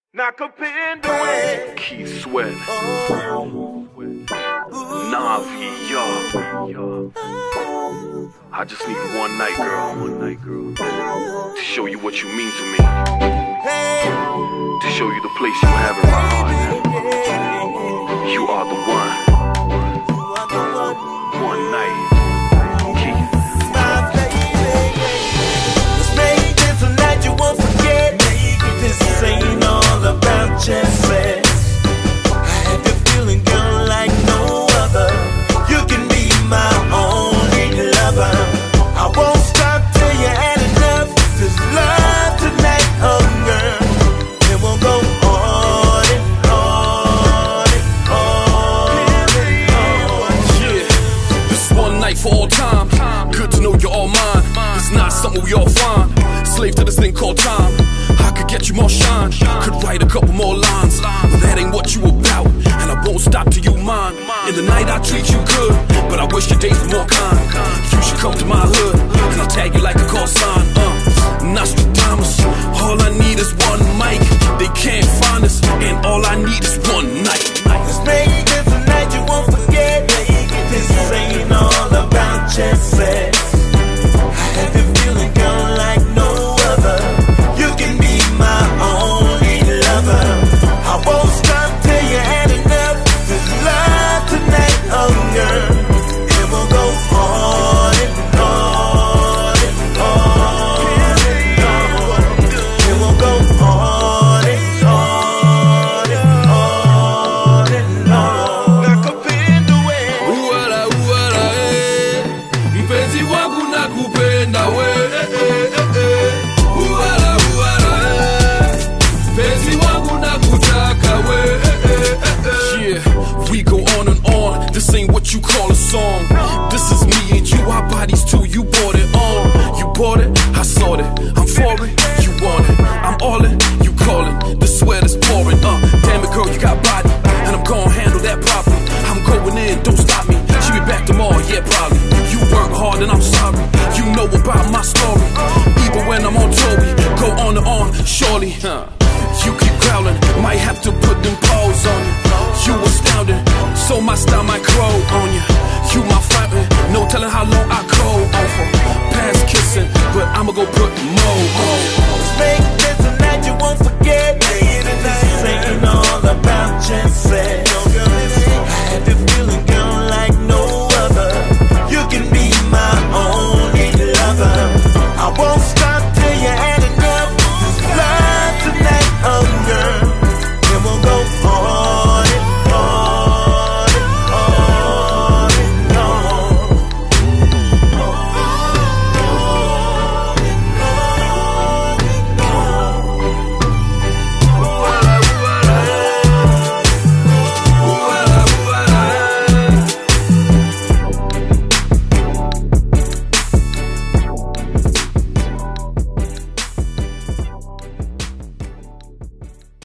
Nakapenda we Keith Sweat, Navi, y'all. I just need one night, girl, to show you what you mean to me, to show you the place you have in my heart. You are the one. One night, Keith. Let's make this a night you won't forget. This ain't all about chances. I had the feeling, girl, like no other. You can be my only lover. I won't stop till you had enough. This love tonight, oh girl, it won't go on and on and on and on. Yeah, this one night for all time. Good to know you're all mine. It's not something we all find. Slave to this thing called time. I could get you more shine, could write a couple more lines, but that ain't what you about, and I won't stop till you mine. In the night I treat you good, but I wish your days were more kind. You should come to my hood, and I'll tag you like a call sign. Nostradamus, all I need is one mic. They can't find us, and all I need is one night. Let's make this a night you won't forget. This ain't all about chances. I had the feeling, girl, like no other. You can be my only lover. I won't stop till you had enough. This love tonight, oh girl, it will go on and on and on and on. It will go on and on and on and on. Nakupenda we Uwala uwala mpenzi wangu nakupenda we. Uwala uwala mpenzi wangu nakutaka we. Yeah, we go on and on. This ain't what you call a song. This is me and you, our bodies too. You bought it on. You bought it, I saw it. I'm for it, you want it. I'm all in, you callin'. The sweat is pouring. Damn it, girl, you got body, and I'm gon' handle that properly. I'm going in, don't stop me. She be back tomorrow, yeah, probably. You work hard and I'm sorry. You know about my story. Even when I'm on tour, we go on and on, surely. You keep growling, might have to put them paws on you. You astounding, so my style might crow on you. You my fountain, no telling how long I go on for. Past kissing, but I'ma go put more on. Let's make this a night you won't forget.